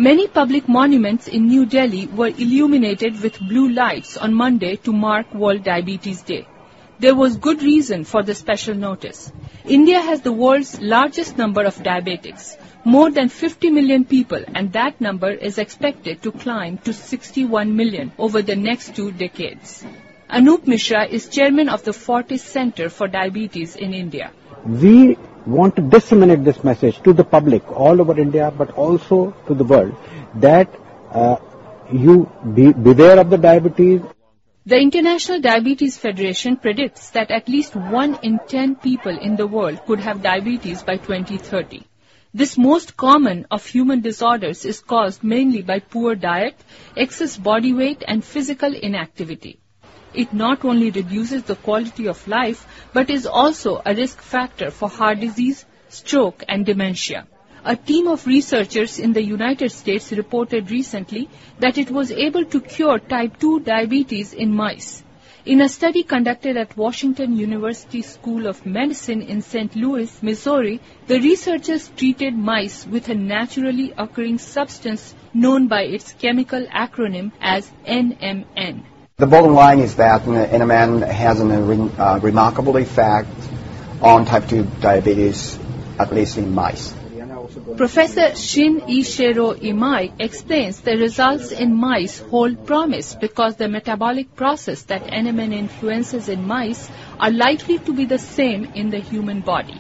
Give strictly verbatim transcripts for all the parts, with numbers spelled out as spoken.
Many public monuments in New Delhi were illuminated with blue lights on Monday to mark World Diabetes Day. There was good reason for the special notice. India has the world's largest number of diabetics, more than fifty million people, and that number is expected to climb to sixty-one million over the next two decades. Anup Mishra is chairman of the Fortis Center for Diabetes in India. We want to disseminate this message to the public all over India, but also to the world, that uh, you be, beware of the diabetes. The International Diabetes Federation predicts that at least one in ten people in the world could have diabetes by twenty thirty. This most common of human disorders is caused mainly by poor diet, excess body weight, and physical inactivity. It not only reduces the quality of life, but is also a risk factor for heart disease, stroke, and dementia. A team of researchers in the United States reported recently that it was able to cure type two diabetes in mice. In a study conducted at Washington University School of Medicine in Saint Louis, Missouri, the researchers treated mice with a naturally occurring substance known by its chemical acronym as N M N. The bottom line is that N M N has a uh, remarkable effect on type two diabetes, at least in mice. Professor Shin Ishiro Imai explains the results in mice hold promise because the metabolic process that N M N influences in mice are likely to be the same in the human body.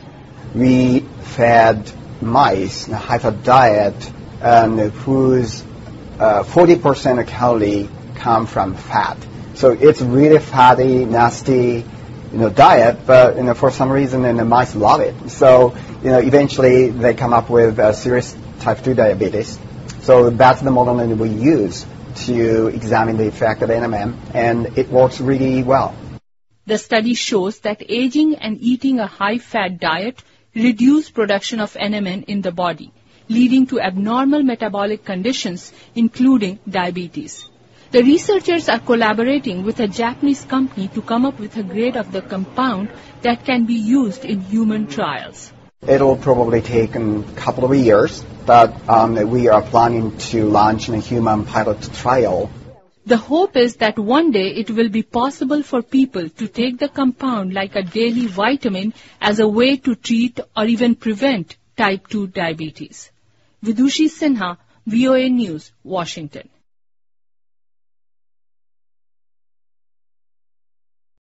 We fed mice a high-fat diet um, whose uh, forty percent of calories come from fat. So it's really fatty, nasty, you know, diet, but you know, for some reason, and the mice love it. So you know, eventually they come up with uh, serious type two diabetes. So that's the model that we use to examine the effect of N M N, and it works really well. The study shows that aging and eating a high-fat diet reduce production of N M N in the body, leading to abnormal metabolic conditions, including diabetes. The researchers are collaborating with a Japanese company to come up with a grade of the compound that can be used in human trials. It'll probably take a couple of years, but um, we are planning to launch a human pilot trial. The hope is that one day it will be possible for people to take the compound like a daily vitamin as a way to treat or even prevent type two diabetes. Vidushi Sinha, V O A News, Washington.